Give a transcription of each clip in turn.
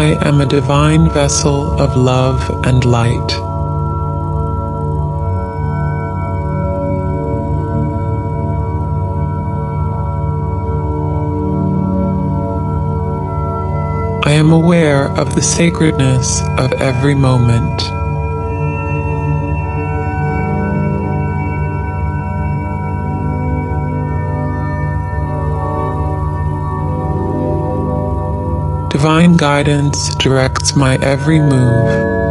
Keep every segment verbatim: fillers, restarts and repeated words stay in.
I am a divine vessel of love and light. I am aware of the sacredness of every moment. Divine guidance directs my every move.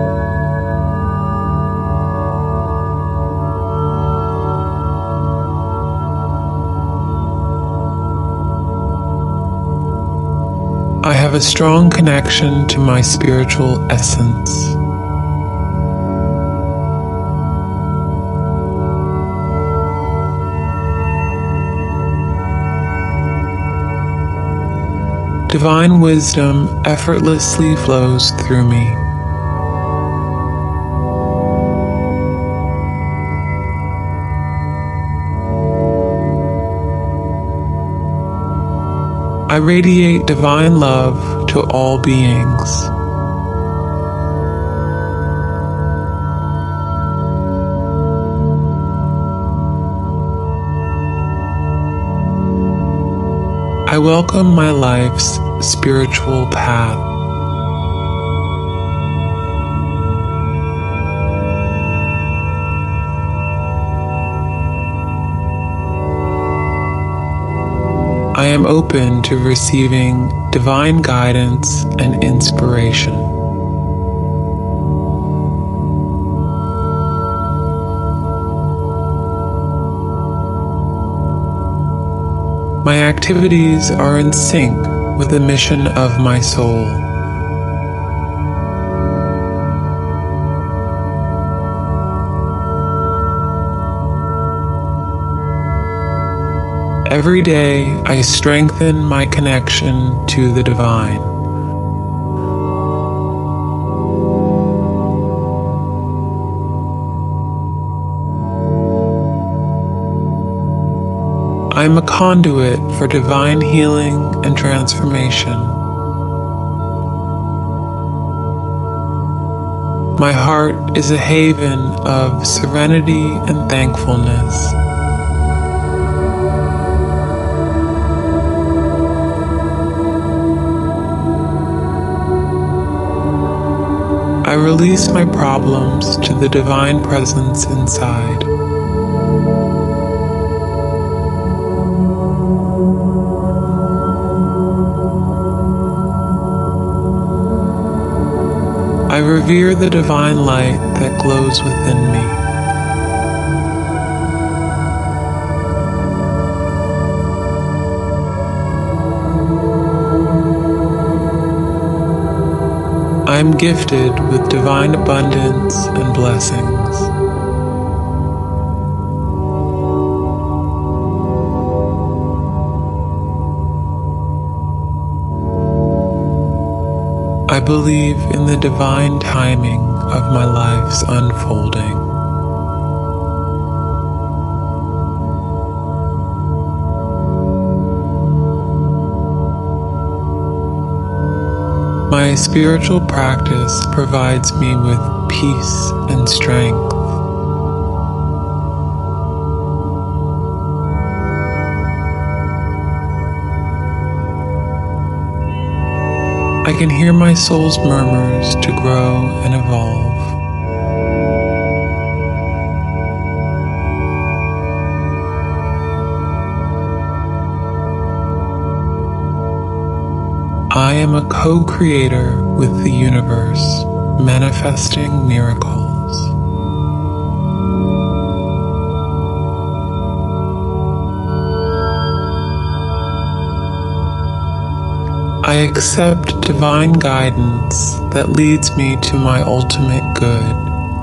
I have a strong connection to my spiritual essence. Divine wisdom effortlessly flows through me. I radiate divine love to all beings. I welcome my life's spiritual path. I am open to receiving divine guidance and inspiration. My activities are in sync with the mission of my soul. Every day, I strengthen my connection to the divine. I am a conduit for divine healing and transformation. My heart is a haven of serenity and thankfulness. I release my problems to the divine presence inside. I revere the divine light that glows within me. I am gifted with divine abundance and blessings. I believe in the divine timing of my life's unfolding. My spiritual practice provides me with peace and strength. I can hear my soul's murmurs to grow and evolve. I am a co-creator with the universe, manifesting miracles. I accept divine guidance that leads me to my ultimate good.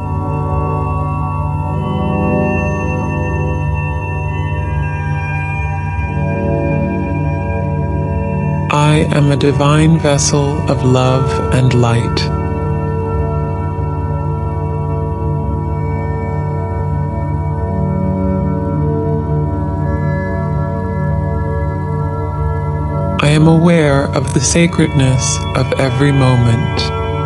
I am a divine vessel of love and light. I I am aware of the sacredness of every moment.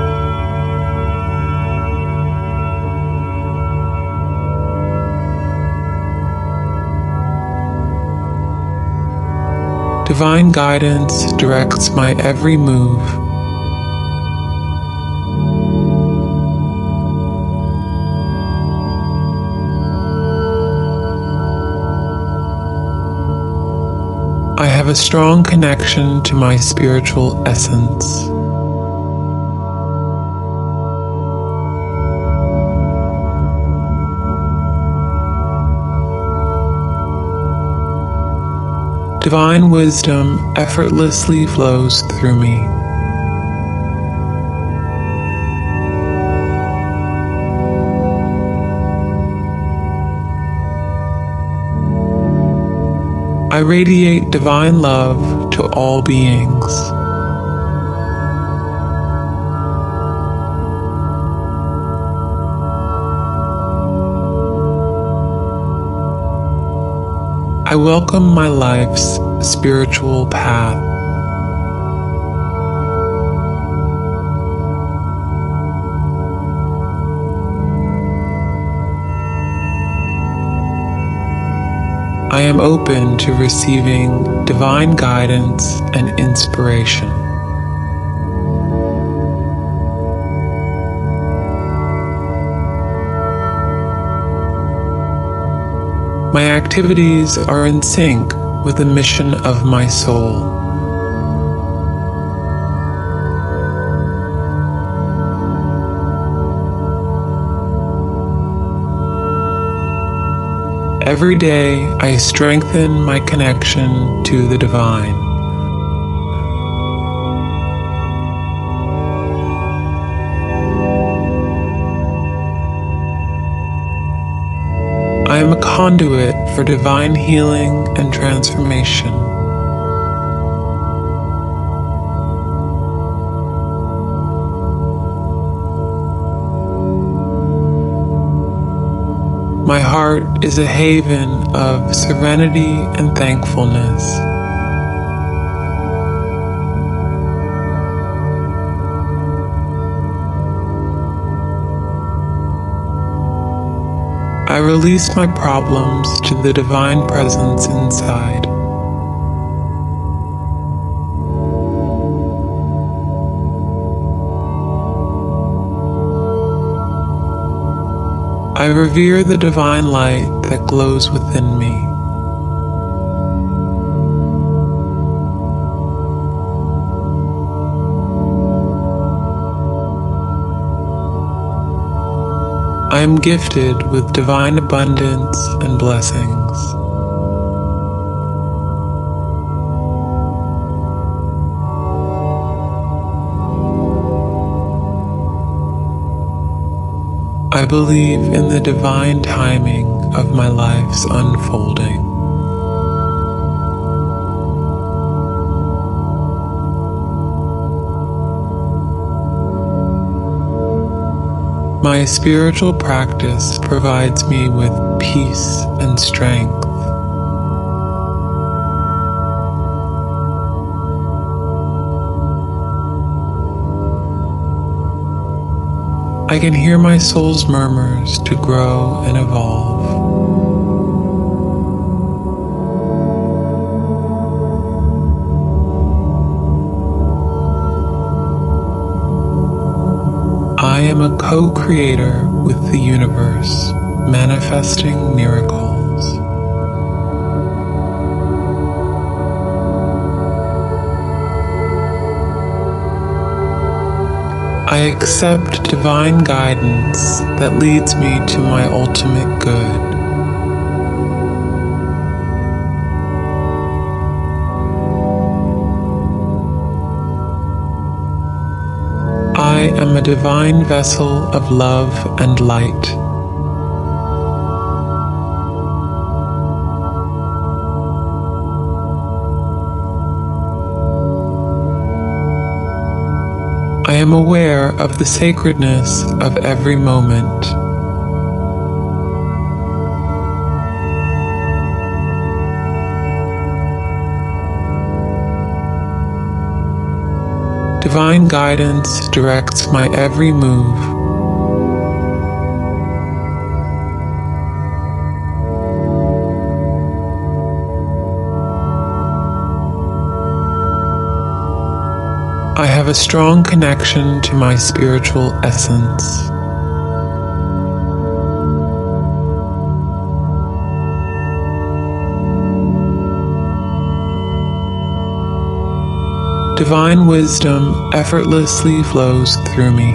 Divine guidance directs my every move. I have a strong connection to my spiritual essence. Divine wisdom effortlessly flows through me. I radiate divine love to all beings. I welcome my life's spiritual path. I am open to receiving divine guidance and inspiration. My activities are in sync with the mission of my soul. Every day, I strengthen my connection to the divine. I am a conduit for divine healing and transformation. My heart is a haven of serenity and thankfulness. I release my problems to the divine presence inside. I revere the divine light that glows within me. I am gifted with divine abundance and blessings. I believe in the divine timing of my life's unfolding. My spiritual practice provides me with peace and strength. I can hear my soul's murmurs to grow and evolve. I am a co-creator with the universe, manifesting miracles. I accept divine guidance that leads me to my ultimate good. I am a divine vessel of love and light. I am aware of the sacredness of every moment. Divine guidance directs my every move. I have a strong connection to my spiritual essence. Divine wisdom effortlessly flows through me.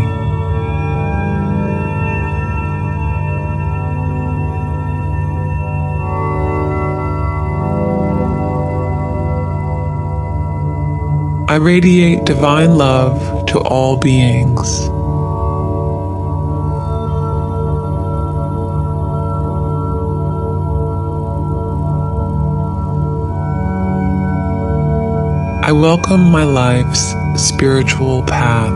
I radiate divine love to all beings. I welcome my life's spiritual path.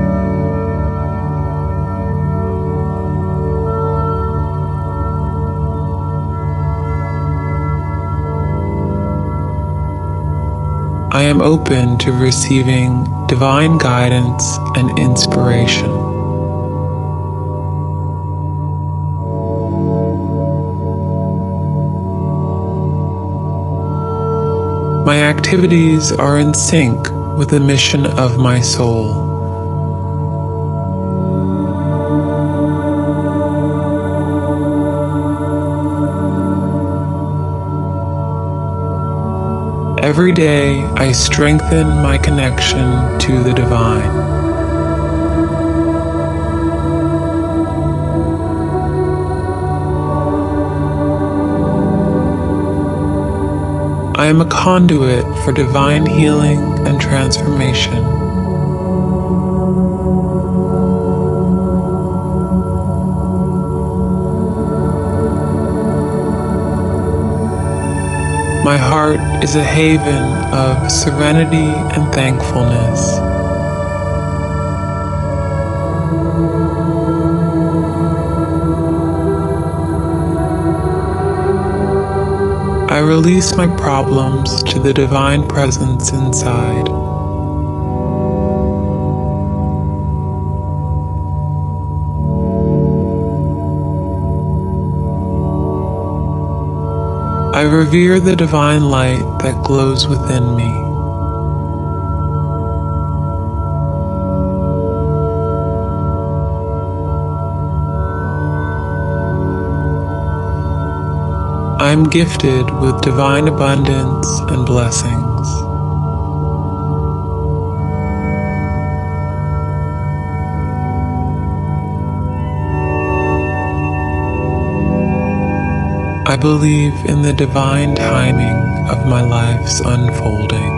I am open to receiving divine guidance and inspiration. My activities are in sync with the mission of my soul. Every day, I strengthen my connection to the divine. I am a conduit for divine healing and transformation. My heart is a haven of serenity and thankfulness. I release my problems to the divine presence inside. I revere the divine light that glows within me. I am gifted with divine abundance and blessings. I believe in the divine timing of my life's unfolding.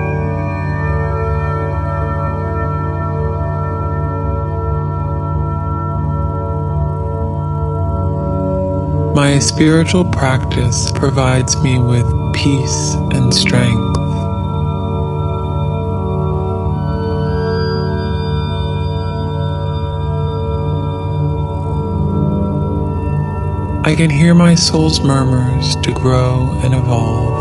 My spiritual practice provides me with peace and strength. I can hear my soul's murmurs to grow and evolve.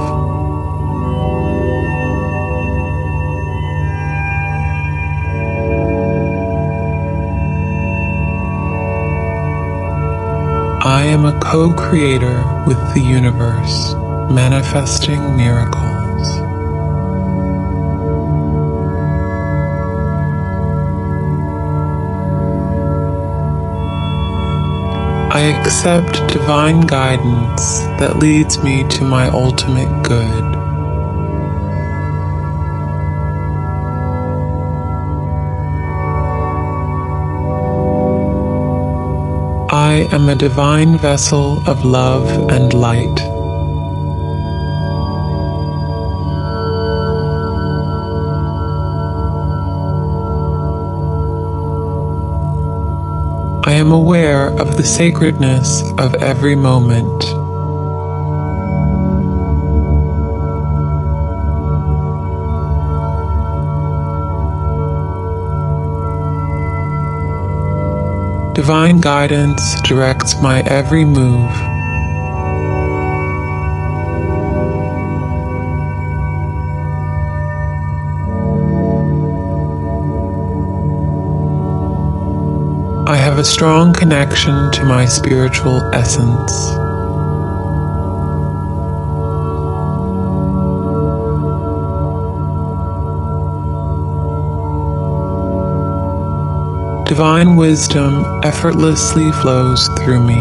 I am a co-creator with the universe, manifesting miracles. I accept divine guidance that leads me to my ultimate good. I am a divine vessel of love and light. I am aware of the sacredness of every moment. Divine guidance directs my every move. have a strong connection to my spiritual essence. Divine wisdom effortlessly flows through me.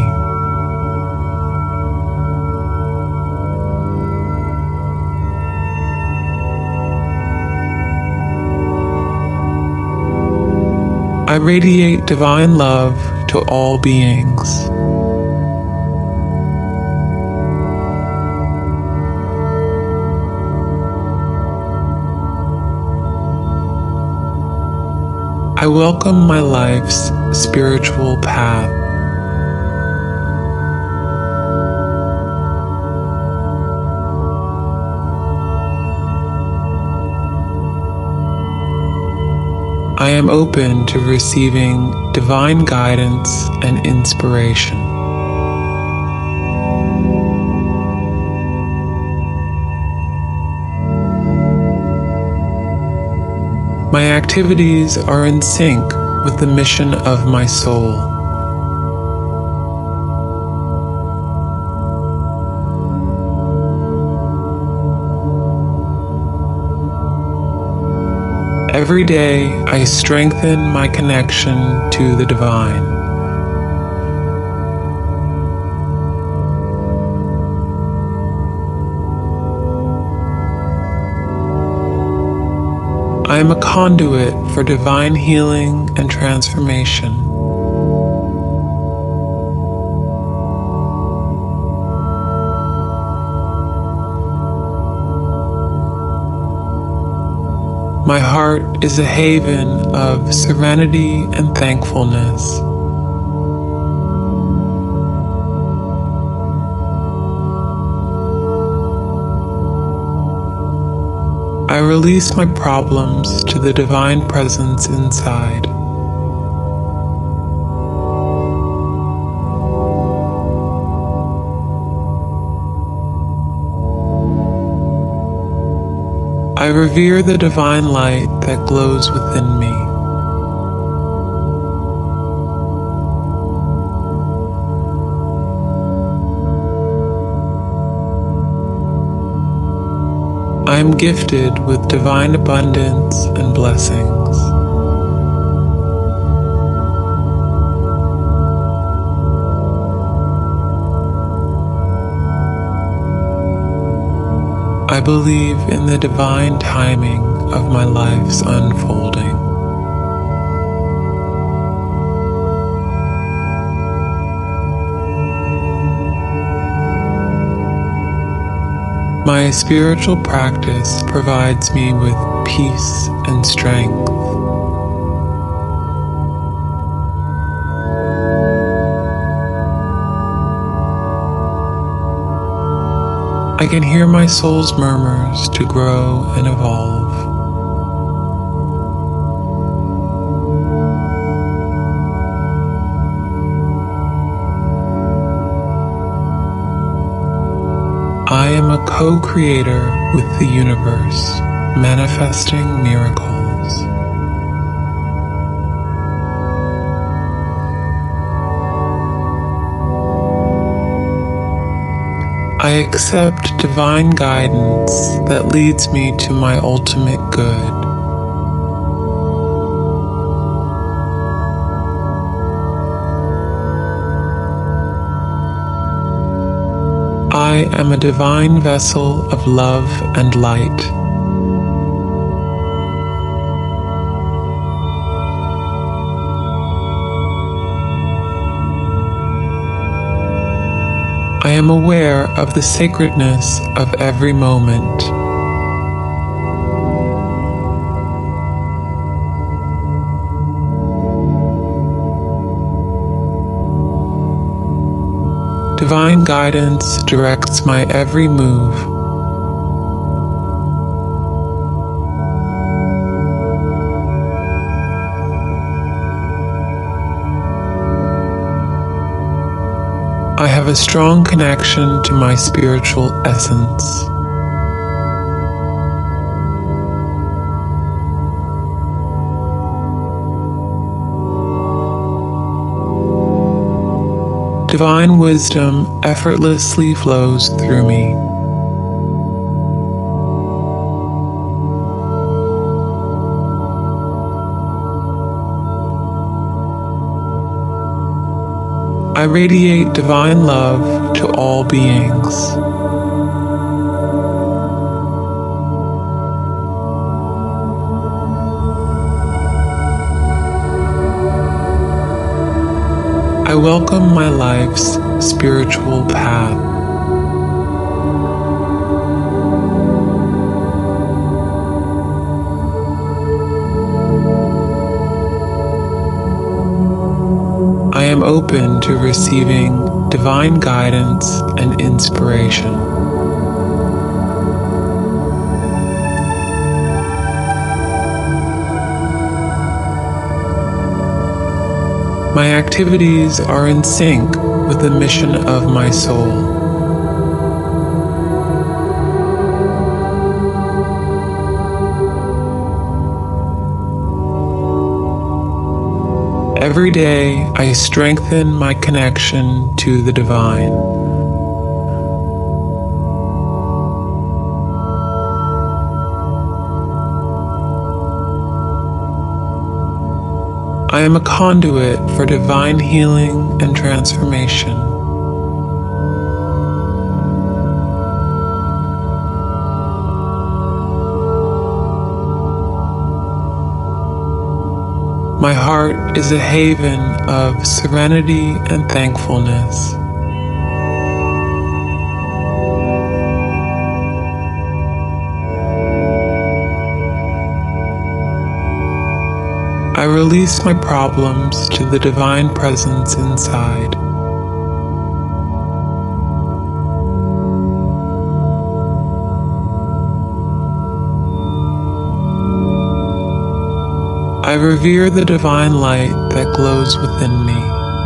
I radiate divine love to all beings. I welcome my life's spiritual path. I am open to receiving divine guidance and inspiration. My activities are in sync with the mission of my soul. Every day, I strengthen my connection to the divine. I am a conduit for divine healing and transformation. My heart is a haven of serenity and thankfulness. I release my problems to the divine presence inside. I revere the divine light that glows within me. I am gifted with divine abundance and blessings. I believe in the divine timing of my life's unfolding. My spiritual practice provides me with peace and strength. I can hear my soul's murmurs to grow and evolve. I am a co-creator with the universe, manifesting miracles. I accept divine guidance that leads me to my ultimate good. I am a divine vessel of love and light. I am aware of the sacredness of every moment. Divine guidance directs my every move. I have a strong connection to my spiritual essence. Divine wisdom effortlessly flows through me. I radiate divine love to all beings. I welcome my life's spiritual path. I am open to receiving divine guidance and inspiration. My activities are in sync with the mission of my soul. Every day, I strengthen my connection to the divine. I am a conduit for divine healing and transformation. My heart is a haven of serenity and thankfulness. I release my problems to the divine presence inside. I revere the divine light that glows within me.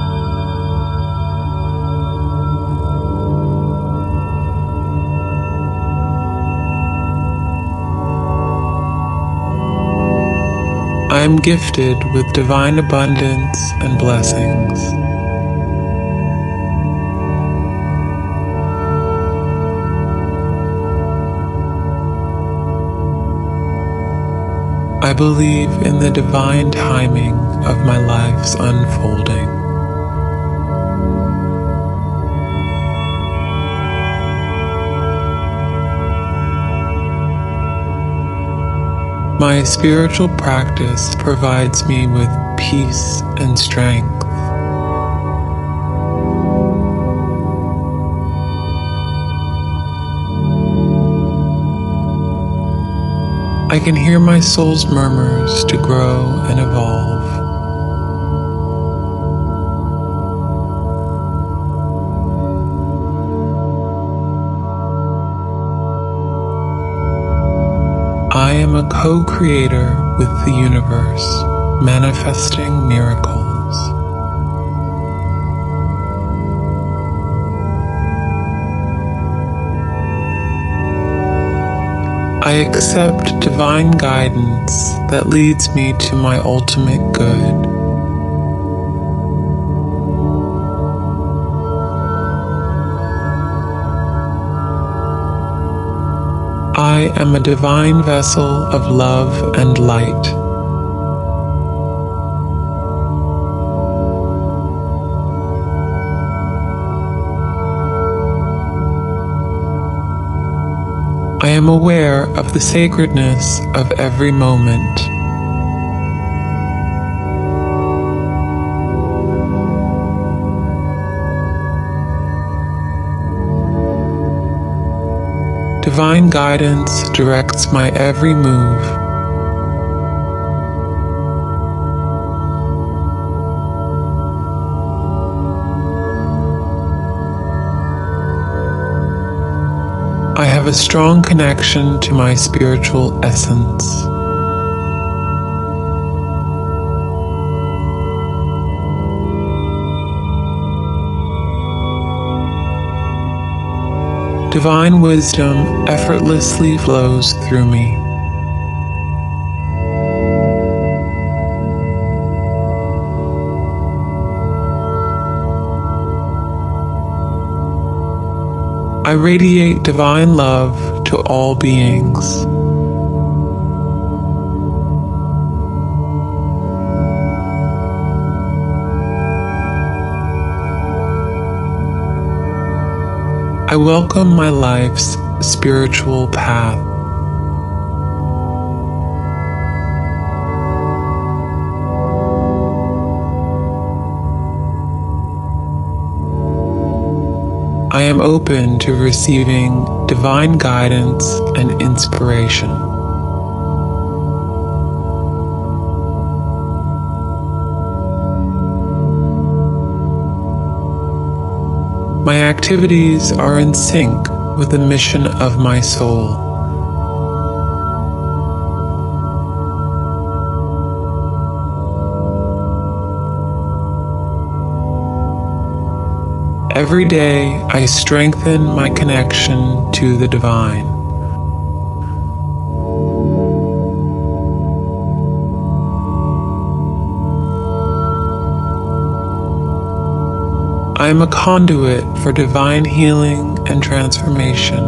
I am gifted with divine abundance and blessings. I believe in the divine timing of my life's unfolding. My spiritual practice provides me with peace and strength. I can hear my soul's murmurs to grow and evolve. I am a co-creator with the universe, manifesting miracles. I accept divine guidance that leads me to my ultimate good. I am a divine vessel of love and light. I am aware of the sacredness of every moment. Divine guidance directs my every move. I have a strong connection to my spiritual essence. Divine wisdom effortlessly flows through me. I radiate divine love to all beings. I welcome my life's spiritual path. I am open to receiving divine guidance and inspiration. My activities are in sync with the mission of my soul. Every day, I strengthen my connection to the divine. I am a conduit for divine healing and transformation.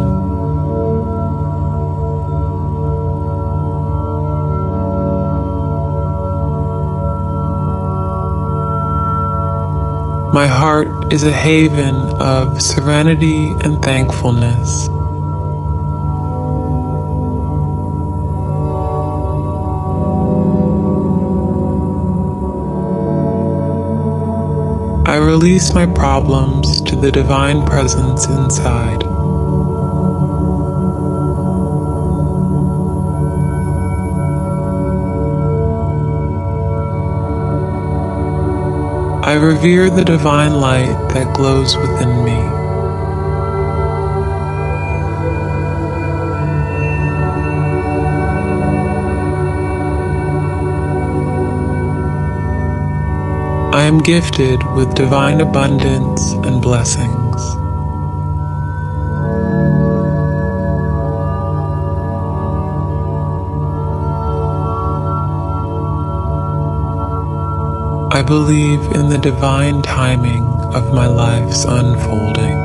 My heart is a haven of serenity and thankfulness. I release my problems to the divine presence inside. I revere the divine light that glows within me. I am gifted with divine abundance and blessings. I believe in the divine timing of my life's unfolding.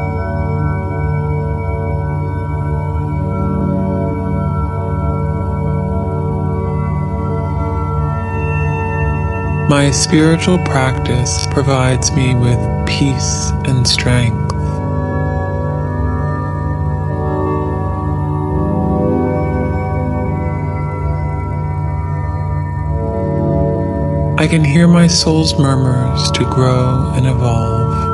My spiritual practice provides me with peace and strength. I can hear my soul's murmurs to grow and evolve.